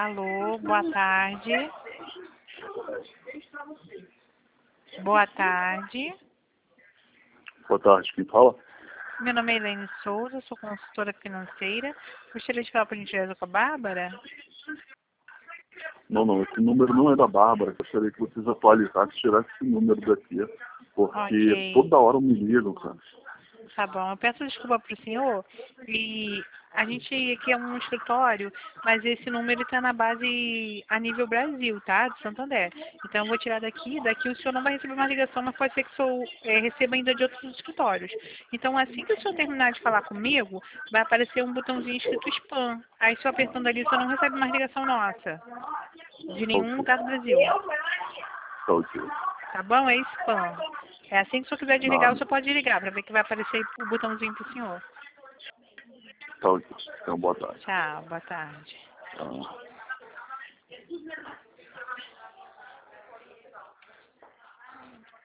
Alô, boa tarde. Boa tarde. Boa tarde, quem fala? Meu nome é Elaine Souza, sou consultora financeira. Gostaria de falar por gentileza com a Bárbara? Não, esse número não é da Bárbara. Gostaria que vocês atualizassem, tirassem esse número daqui, porque Ok, toda hora me ligam, cara. tá bom. Eu peço desculpa para o senhor. E a gente aqui é um escritório, mas esse número está na base a nível Brasil, tá? De Santander. Então eu vou tirar daqui o senhor não vai receber uma ligação, mas pode ser que o senhor receba ainda de outros escritórios. Então assim que o senhor terminar de falar comigo, vai aparecer um botãozinho escrito spam. Aí se eu apertando ali, o senhor não recebe mais ligação nossa, de Tá nenhum ok, lugar do Brasil. tá ok. Tá bom? É spam. É assim que o senhor quiser desligar, o Nada, senhor pode desligar, para ver que vai aparecer aí o botãozinho pro senhor. tá ok. Então, boa tarde. Tchau, boa tarde. Tá.